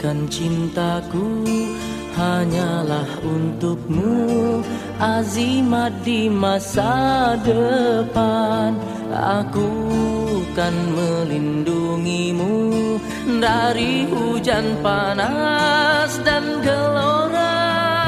Kan cintaku hanyalah untukmu, azimat di masa depan. Aku kan melindungimu dari hujan panas dan gelora.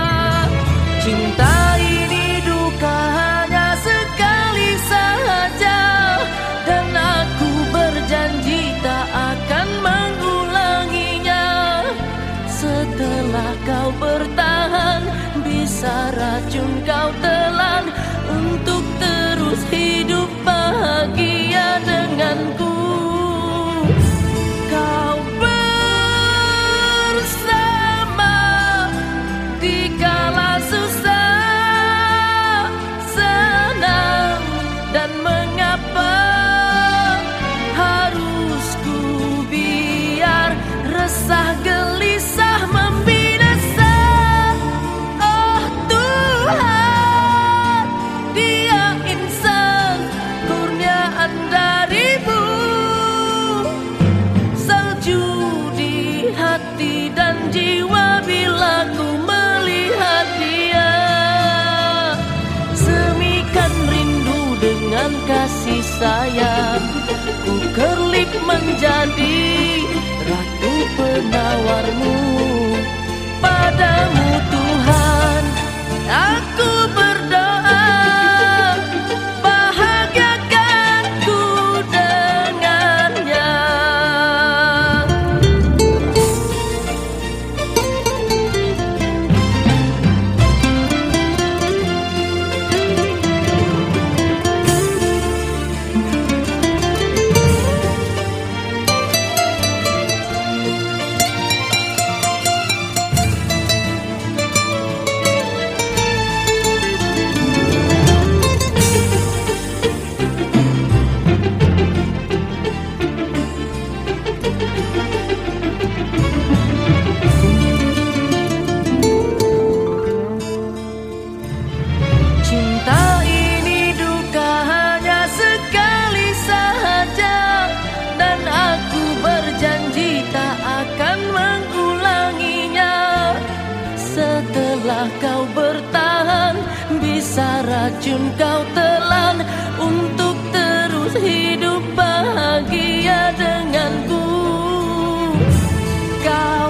Cinta ini duka hanya sekali saja, dan aku berjanji tak akan mengulanginya. Setelah kau bertahan, bisa racun kau telan untuk terus hidup bahagia denganku. Kau bersama di kala susah, senang, dan mengapa harus ku biar resah gelisah membinasa. Oh Tuhan, dia insan kurniaan darimu, salju di hati dan jiwa bila ku melihat dia. Semikan rindu dengan kasih sayang, ku kerlip menjadi ratu penawarmu. Padamu Tuhan, aku berdoa, bahagiakanku dengannya. Setelah kau bertahan, bisa racun kau telan untuk terus hidup bahagia denganku. Kau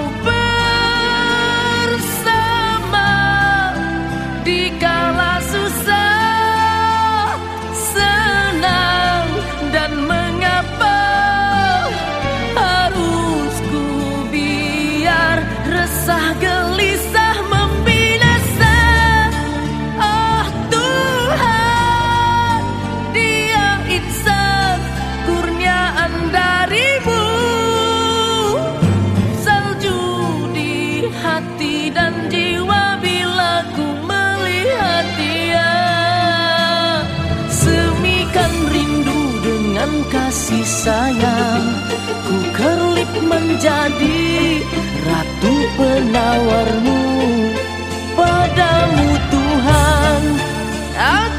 bersama di kala susah, senang, dan mengapa harus ku biar resah gelisah darimu, salju di hati dan jiwa bila ku melihat dia. Semikan rindu dengan kasih sayang, ku kerlip menjadi ratu penawarmu. Padamu Tuhan, aku